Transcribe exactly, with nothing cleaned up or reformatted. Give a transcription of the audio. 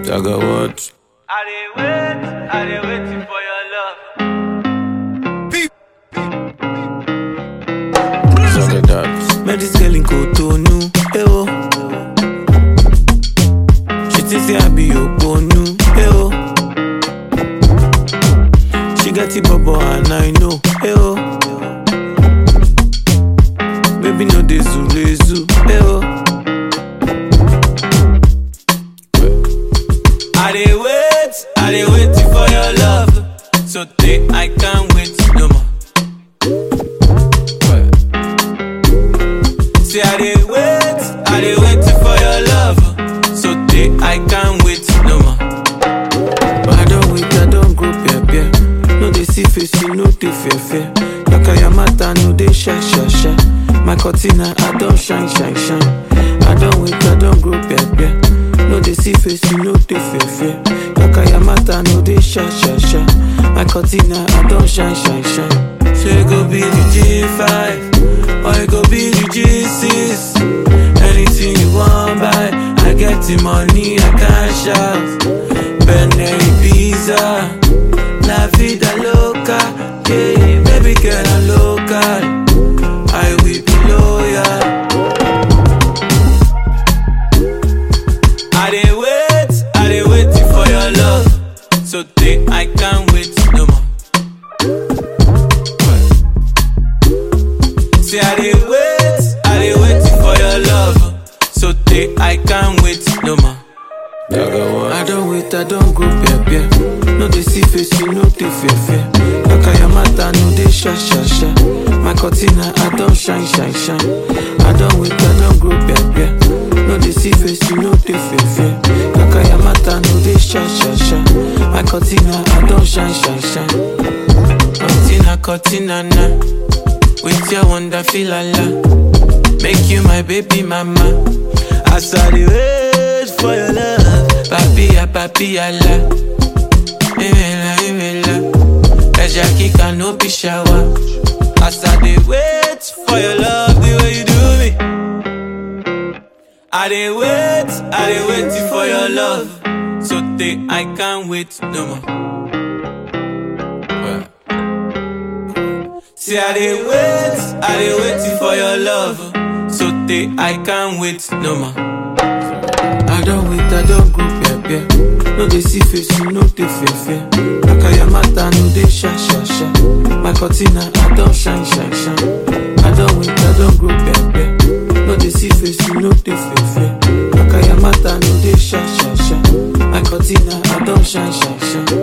Jaga what? I dey wait, I dey waiting for your love. Jaga that. Met this girl in Cotonou, eh oh. She thinks say I be your bonu, eh oh. She got the bubble and I know, eh oh. Baby no dey zule zu, eh oh. I dey wait, I dey waiting for your love. So day I can't wait no more. Say I dey wait, I dey waiting for your love. So day I can't wait no more. But I don't wait, I don't go peer peer. No dey see face, you no dey fear fear. Yaka yamata no dey shy shy shy. My cortina I don't shine shine shine. I don't wait, I don't go peer peer. No dey see face, you no dey fear fear. Yaka yamata no dey shy shy shy. My cortina I don't shine shine shine. Say go be the G five, or it go be the G six. Anything you want buy, I get the money, I cash out. Benelli pizza, la vida loca. Yeah, baby girl I'm local, I will be loyal. I dey wait, I dey waiting for your love. So day I can't wait no more. Say I dey wait, I dey waiting for your love. So day I can't wait no more. Jaga what? I don't wait, I don't go peer peer. No dey see face, you no dey fear fear. Yaka yamata no dey shy shy shy. My cortina I don't shine shine shine. I don't wait, I don't go peer peer. No dey see face, you no dey fear fear. Yaka yamata no dey shy shy shy. My cortina I don't shine shine shine. Cortina cortina na. With your wonderful la. Make you my baby mama. As I dey wait for your love. Papilla, papilla la. Imela, imela. Eja kika no be shower. As I dey wait for your love, the way you do me. I dey wait, I dey waiting for your love. So day I can't wait no more. See I dey wait, I dey waiting for your love. So day I can't wait no more. I don't wait, I don't go peer peer. No dey see face, you no dey fear fear. Yaka yamata no dey shy shy shy. My cortina I don't shine shine shine. I don't wait, I don't go peer peer. No dey see face, you no dey fear fear. Yaka yamata no dey shy shy shy. My cortina I don't shine shine shine.